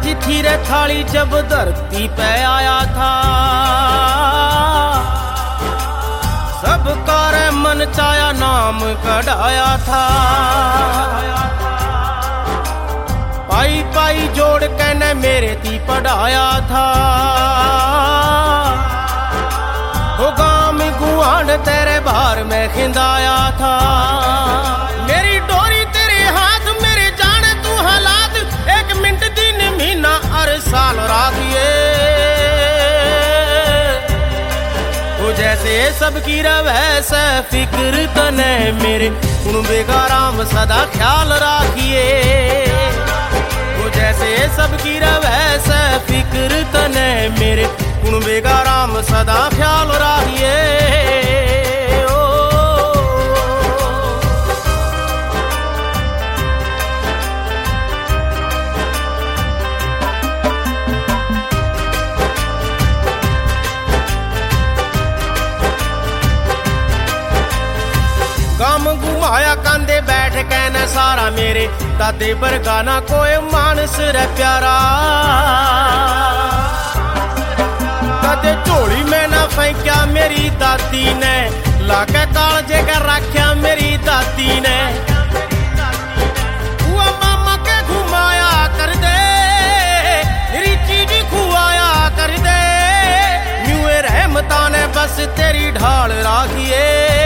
सजी थी रे थाली जब धरती पे आया था, सबका रे मन चाया नाम कढ़ाया था। पाई पाई जोड़ के ने मेरे ती पढ़ाया था, वो गाम गुआंढ तेरे बाहर में खिंदाया था। मेरी डोरी तेरे हाथ मेरे जाने तू हालात, एक मिनट दिन महीना हर साल राखिए। वो जैसे सबकी वैसे फिक्र तने मेरे उन बेगाराम सदा ख्याल राखिए। वो जैसे सबकी वैसे फिक्र तने मेरे उन बेगाराम सदा ख्याल राखिए। गाम घुमाया कांदे बैठ के न सारा मेरे दादे बरगाना कोई मानस रे प्यारा। दादे झोली में न फेंक्या मेरी दादी ने, लाके कालजे के रखा मेरी दादी ने। वो मामा के घुमाया कर दे, मेरी चीज खुआया कर दे। न्यूए रहमता ने बस तेरी ढाल राखिए।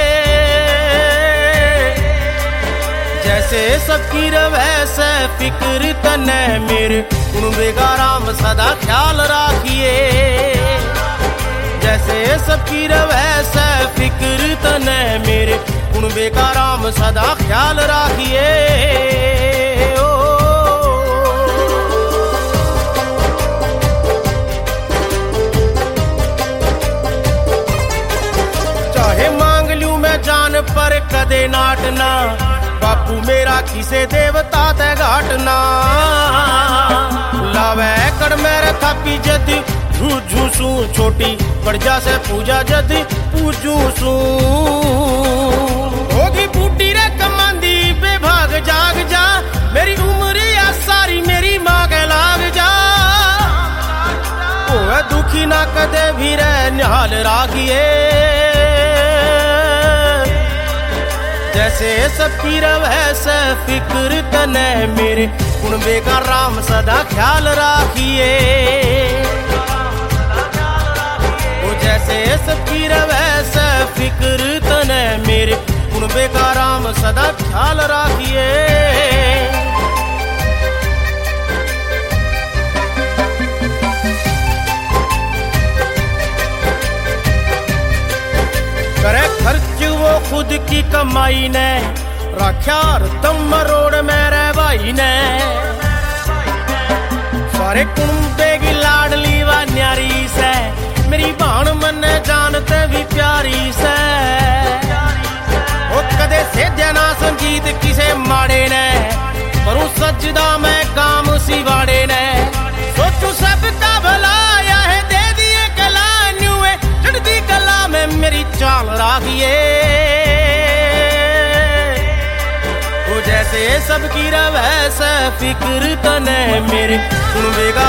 जैसे सबकी वैसे फिक्र तने मेरे उन बेगाराम सदा ख्याल राखिए। जैसे सबकी वैसे फिक्र तने मेरे उन बेगाराम सदा ख्याल राखिए। चाहे मांग लूं मैं जान पर कदे नाटना, बापू मेरा किसे देवता ते घाटना। लावे कड़ मेरे थापी जद झूझू सू, छोटी बड़जा से पूजा जद पूजू सू। होगी बूटी रे कमांदी बेभाग जाग जा, मेरी उम्र या सारी मेरी माँ के लाग जा। ओए दुखी ना कदे भी रे निहाल राखिए। जैसे सबकी वैसे फिक्र तने मेरे उन बेगाराम सदा ख्याल राखिए। वो जैसे सबकी वैसे फिक्र तने मेरे उन बेगाराम सदा ख्याल राखिए। करे खर्च वो खुद की कमाई ने, रख्या रतम मरोड़ मेरे भाई ने। सारे कुंबे की लाडली व न्यारी से, मेरी भाण मन जानते भी प्यारी से। वो कदे से जना संगीत किसे माड़े ने, करूं सजदा मैं काम सिवाड़े ने। सोचू सबका भला है दे दिए कला, न्यूए चढ़ती कला में मेरी चाल राखिए। वो जैसे सबकी वैसे फिक्र तने मेरे उन बेगा